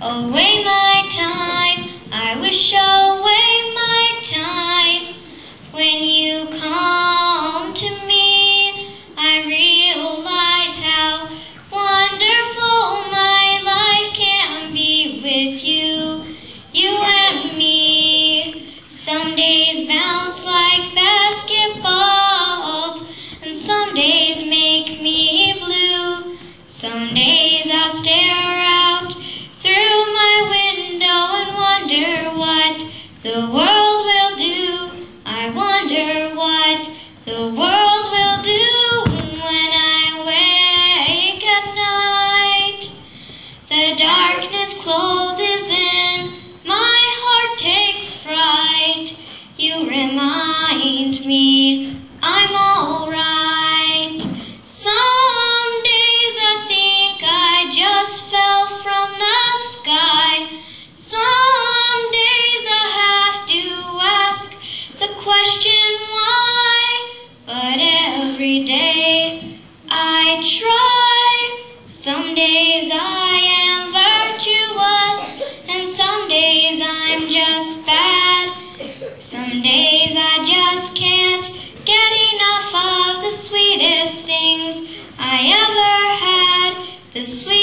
away my time. I wish away my time. When you come to me, I realize how wonderful my life can be with you, you and me. Some days bounce like basketballs, and some days make me blue. Some days I'll stare out through my window and wonder what the world will do. I wonder what the world will do when I wake at night. The darkness closes in, my heart takes fright. You remind me I'm alright. Some days I think I just fell from the sky. Some days I have to ask the question why. But every day I try. Some days I am virtuous, and some days I'm just bad. Some days I just can't get enough of the sweetest things I ever had. The sweetest